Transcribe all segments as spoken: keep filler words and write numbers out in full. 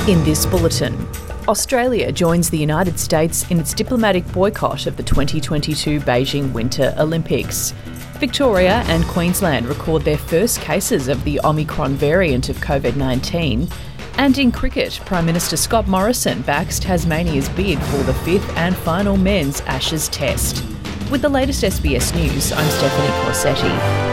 In this bulletin, Australia joins the United States in its diplomatic boycott of the twenty twenty-two Beijing Winter Olympics. Victoria and Queensland record their first cases of the Omicron variant of COVID nineteen. And in cricket, Prime Minister Scott Morrison backs Tasmania's bid for the fifth and final men's Ashes Test. With the latest S B S News, I'm Stephanie Corsetti.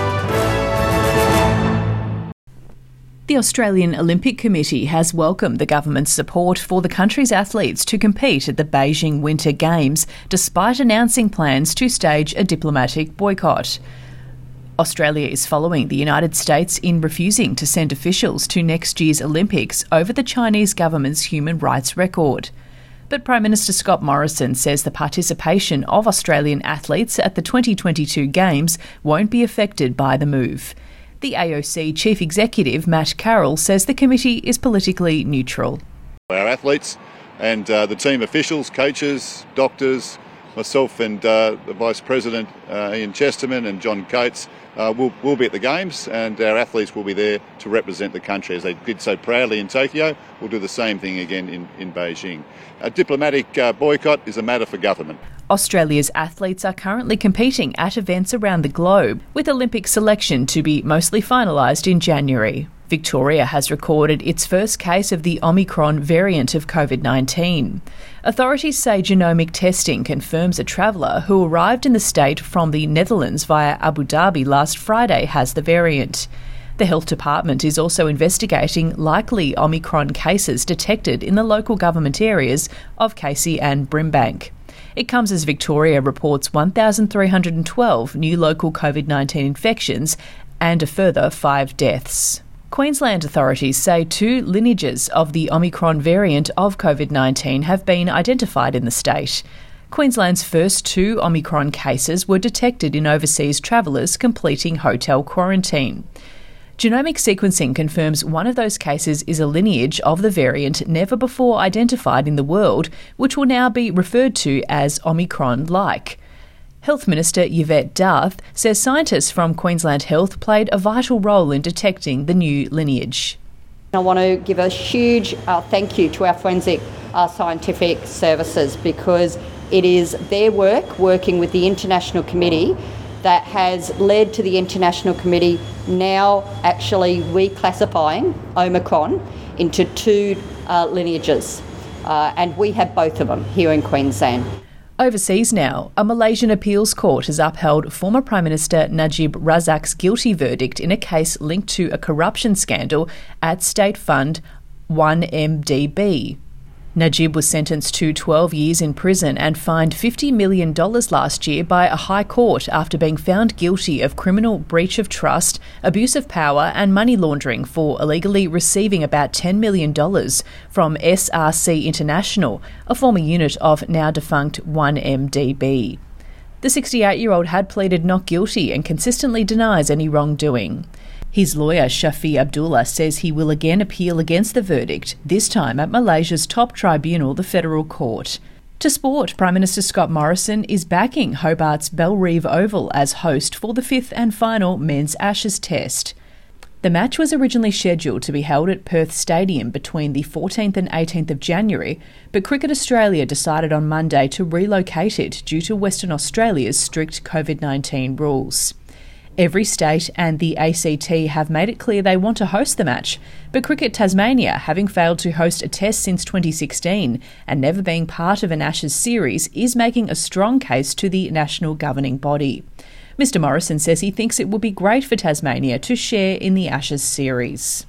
The Australian Olympic Committee has welcomed the government's support for the country's athletes to compete at the Beijing Winter Games, despite announcing plans to stage a diplomatic boycott. Australia is following the United States in refusing to send officials to next year's Olympics over the Chinese government's human rights record. But Prime Minister Scott Morrison says the participation of Australian athletes at the twenty twenty-two Games won't be affected by the move. The A O C Chief Executive, Matt Carroll, says the committee is politically neutral. Our athletes and uh, the team officials, coaches, doctors, myself and uh, the Vice President, uh, Ian Chesterman and John Coates, uh, will will be at the Games, and our athletes will be there to represent the country. As they did so proudly in Tokyo, we'll do the same thing again in, in Beijing. A diplomatic uh, boycott is a matter for government. Australia's athletes are currently competing at events around the globe, with Olympic selection to be mostly finalised in January. Victoria has recorded its first case of the Omicron variant of COVID nineteen. Authorities say genomic testing confirms a traveller who arrived in the state from the Netherlands via Abu Dhabi last Friday has the variant. The Health Department is also investigating likely Omicron cases detected in the local government areas of Casey and Brimbank. It comes as Victoria reports one thousand three hundred twelve new local COVID nineteen infections and a further five deaths. Queensland authorities say two lineages of the Omicron variant of COVID nineteen have been identified in the state. Queensland's first two Omicron cases were detected in overseas travellers completing hotel quarantine. Genomic sequencing confirms one of those cases is a lineage of the variant never before identified in the world, which will now be referred to as Omicron-like. Health Minister Yvette D'Arth says scientists from Queensland Health played a vital role in detecting the new lineage. I want to give a huge uh, thank you to our forensic uh, scientific services, because it is their work, working with the International Committee, that has led to the International Committee now actually reclassifying Omicron into two uh, lineages. Uh, and we have both of them here in Queensland. Overseas now, a Malaysian appeals court has upheld former Prime Minister Najib Razak's guilty verdict in a case linked to a corruption scandal at State Fund one M D B. Najib was sentenced to twelve years in prison and fined fifty million dollars last year by a high court after being found guilty of criminal breach of trust, abuse of power and money laundering for illegally receiving about ten million dollars from S R C International, a former unit of now-defunct one M D B. The sixty-eight-year-old had pleaded not guilty and consistently denies any wrongdoing. His lawyer, Shafi Abdullah, says he will again appeal against the verdict, this time at Malaysia's top tribunal, the Federal Court. To sport, Prime Minister Scott Morrison is backing Hobart's Bellerive Oval as host for the fifth and final men's Ashes Test. The match was originally scheduled to be held at Perth Stadium between the fourteenth and eighteenth of January, but Cricket Australia decided on Monday to relocate it due to Western Australia's strict COVID nineteen rules. Every state and the A C T have made it clear they want to host the match, but Cricket Tasmania, having failed to host a test since twenty sixteen and never being part of an Ashes series, is making a strong case to the national governing body. Mr Morrison says he thinks it would be great for Tasmania to share in the Ashes series.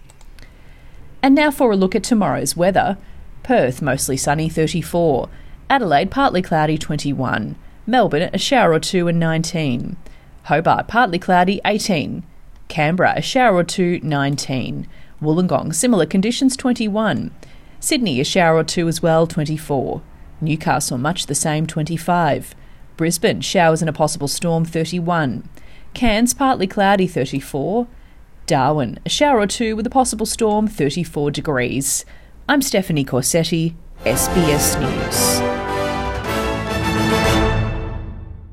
And now for a look at tomorrow's weather. Perth, mostly sunny, thirty-four. Adelaide, partly cloudy, twenty-one. Melbourne, a shower or two and nineteen. Hobart, partly cloudy, eighteen. Canberra, a shower or two, nineteen. Wollongong, similar conditions, twenty-one. Sydney, a shower or two as well, twenty-four. Newcastle, much the same, twenty-five. Brisbane, showers and a possible storm, thirty-one. Cairns, partly cloudy, thirty-four. Darwin, a shower or two with a possible storm, thirty-four degrees. I'm Stephanie Corsetti, S B S News.